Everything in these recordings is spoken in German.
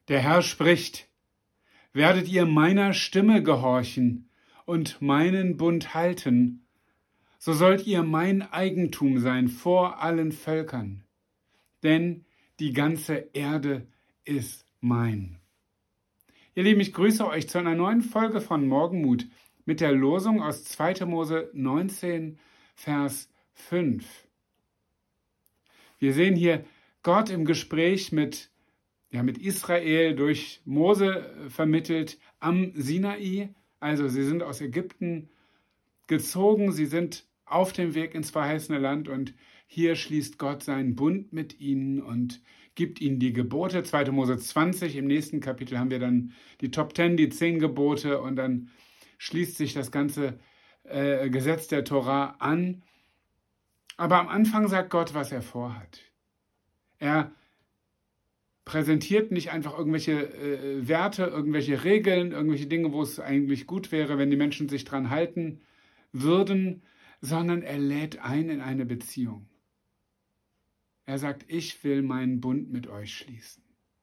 Der Herr spricht: Werdet ihr meiner Stimme gehorchen und meinen Bund halten, so sollt ihr mein Eigentum sein vor allen Völkern, denn die ganze Erde ist mein. Ihr Lieben, ich grüße euch zu einer neuen Folge von Morgenmut mit der Losung aus 2. Mose 19, Vers 5. Wir sehen hier Gott im Gespräch mit Israel durch Mose vermittelt am Sinai. Also sie sind aus Ägypten gezogen, sie sind auf dem Weg ins verheißene Land und hier schließt Gott seinen Bund mit ihnen und gibt ihnen die Gebote. 2. Mose 20, im nächsten Kapitel haben wir dann die Top 10, die 10 Gebote und dann schließt sich das ganze Gesetz der Tora an. Aber am Anfang sagt Gott, was er vorhat. Er präsentiert nicht einfach irgendwelche Werte, irgendwelche Regeln, irgendwelche Dinge, wo es eigentlich gut wäre, wenn die Menschen sich dran halten würden, sondern er lädt ein in eine Beziehung. Er sagt, ich will meinen Bund mit euch schließen.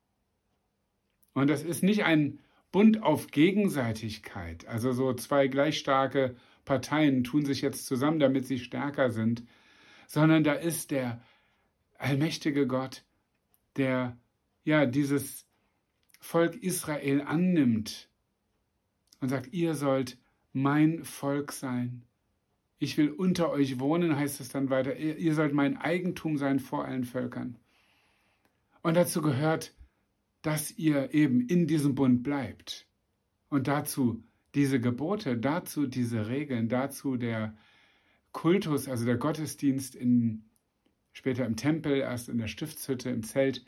Und das ist nicht ein Bund auf Gegenseitigkeit, also so zwei gleich starke Parteien tun sich jetzt zusammen, damit sie stärker sind, sondern da ist der allmächtige Gott, der dieses Volk Israel annimmt und sagt, ihr sollt mein Volk sein. Ich will unter euch wohnen, heißt es dann weiter. Ihr sollt mein Eigentum sein vor allen Völkern. Und dazu gehört, dass ihr eben in diesem Bund bleibt. Und dazu diese Gebote, dazu diese Regeln, dazu der Kultus, also der Gottesdienst später im Tempel, erst in der Stiftshütte, im Zelt.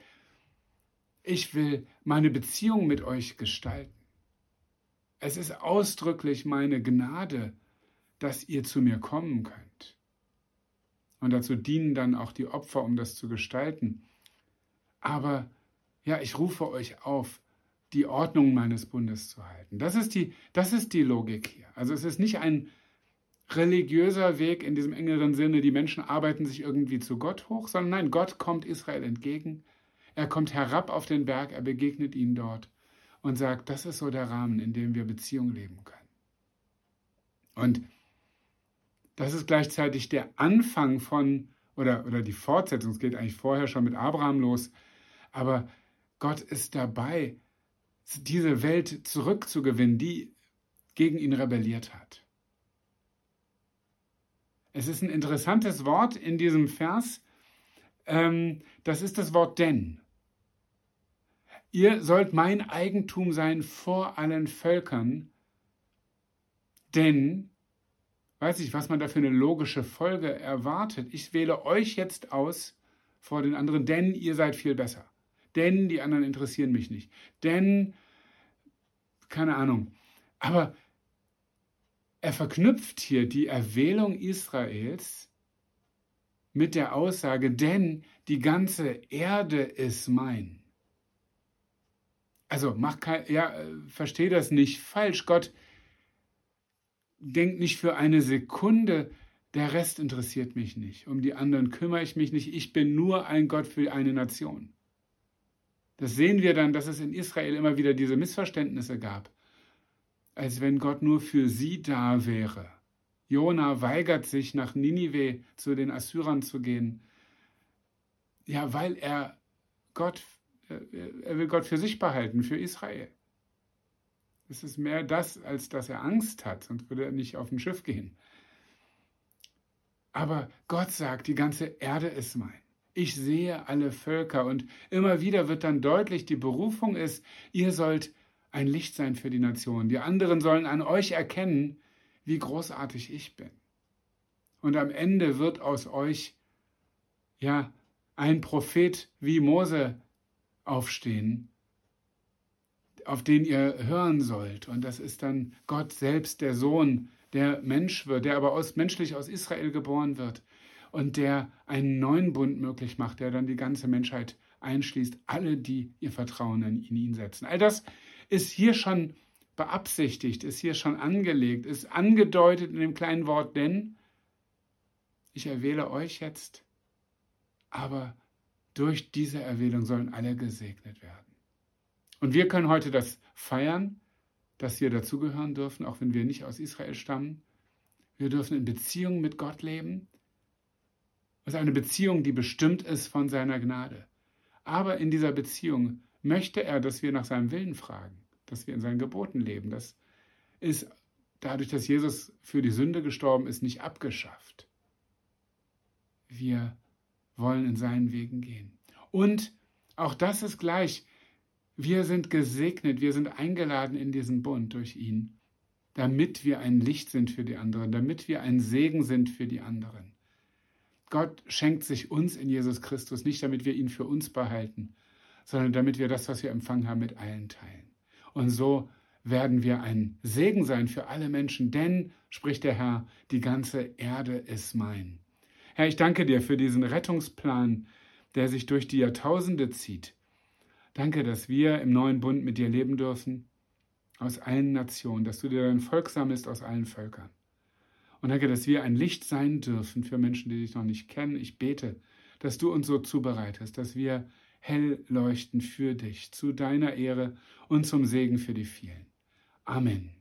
Ich will meine Beziehung mit euch gestalten. Es ist ausdrücklich meine Gnade, dass ihr zu mir kommen könnt. Und dazu dienen dann auch die Opfer, um das zu gestalten. Aber ich rufe euch auf, die Ordnung meines Bundes zu halten. Das ist die Logik hier. Also es ist nicht ein religiöser Weg in diesem engeren Sinne, die Menschen arbeiten sich irgendwie zu Gott hoch, sondern nein, Gott kommt Israel entgegen. Er kommt herab auf den Berg, er begegnet ihnen dort und sagt, das ist so der Rahmen, in dem wir Beziehung leben können. Und das ist gleichzeitig der Anfang oder die Fortsetzung, es geht eigentlich vorher schon mit Abraham los, aber Gott ist dabei, diese Welt zurückzugewinnen, die gegen ihn rebelliert hat. Es ist ein interessantes Wort in diesem Vers, das ist das Wort denn. Ihr sollt mein Eigentum sein vor allen Völkern, denn, weiß ich, was man da für eine logische Folge erwartet. Ich wähle euch jetzt aus vor den anderen, denn ihr seid viel besser. Denn die anderen interessieren mich nicht. Denn, keine Ahnung. Aber er verknüpft hier die Erwählung Israels mit der Aussage, denn die ganze Erde ist mein. Also versteh das nicht falsch. Gott denkt nicht für eine Sekunde, der Rest interessiert mich nicht. Um die anderen kümmere ich mich nicht. Ich bin nur ein Gott für eine Nation. Das sehen wir dann, dass es in Israel immer wieder diese Missverständnisse gab. Als wenn Gott nur für sie da wäre. Jona weigert sich, nach Ninive zu den Assyrern zu gehen. Ja, weil er will Gott für sich behalten, für Israel. Es ist mehr das, als dass er Angst hat, sonst würde er nicht auf ein Schiff gehen. Aber Gott sagt, die ganze Erde ist mein. Ich sehe alle Völker und immer wieder wird dann deutlich, die Berufung ist, ihr sollt ein Licht sein für die Nation. Die anderen sollen an euch erkennen, wie großartig ich bin. Und am Ende wird aus euch ein Prophet wie Mose aufstehen, auf den ihr hören sollt. Und das ist dann Gott selbst, der Sohn, der Mensch wird, der aber menschlich aus Israel geboren wird und der einen neuen Bund möglich macht, der dann die ganze Menschheit einschließt, alle, die ihr Vertrauen in ihn setzen. All das ist hier schon beabsichtigt, ist hier schon angelegt, ist angedeutet in dem kleinen Wort denn. Ich erwähle euch jetzt, aber durch diese Erwählung sollen alle gesegnet werden. Und wir können heute das feiern, dass wir dazugehören dürfen, auch wenn wir nicht aus Israel stammen. Wir dürfen in Beziehung mit Gott leben. Das ist eine Beziehung, die bestimmt ist von seiner Gnade. Aber in dieser Beziehung möchte er, dass wir nach seinem Willen fragen, dass wir in seinen Geboten leben. Das ist dadurch, dass Jesus für die Sünde gestorben ist, nicht abgeschafft. Wir wollen in seinen Wegen gehen. Und auch das ist gleich. Wir sind gesegnet, wir sind eingeladen in diesen Bund durch ihn, damit wir ein Licht sind für die anderen, damit wir ein Segen sind für die anderen. Gott schenkt sich uns in Jesus Christus, nicht damit wir ihn für uns behalten, sondern damit wir das, was wir empfangen haben, mit allen teilen. Und so werden wir ein Segen sein für alle Menschen, denn, spricht der Herr, die ganze Erde ist mein. Herr, ich danke dir für diesen Rettungsplan, der sich durch die Jahrtausende zieht. Danke, dass wir im neuen Bund mit dir leben dürfen, aus allen Nationen, dass du dir dein Volk sammelst aus allen Völkern. Und danke, dass wir ein Licht sein dürfen für Menschen, die dich noch nicht kennen. Ich bete, dass du uns so zubereitest, dass wir hell leuchten für dich, zu deiner Ehre und zum Segen für die vielen. Amen.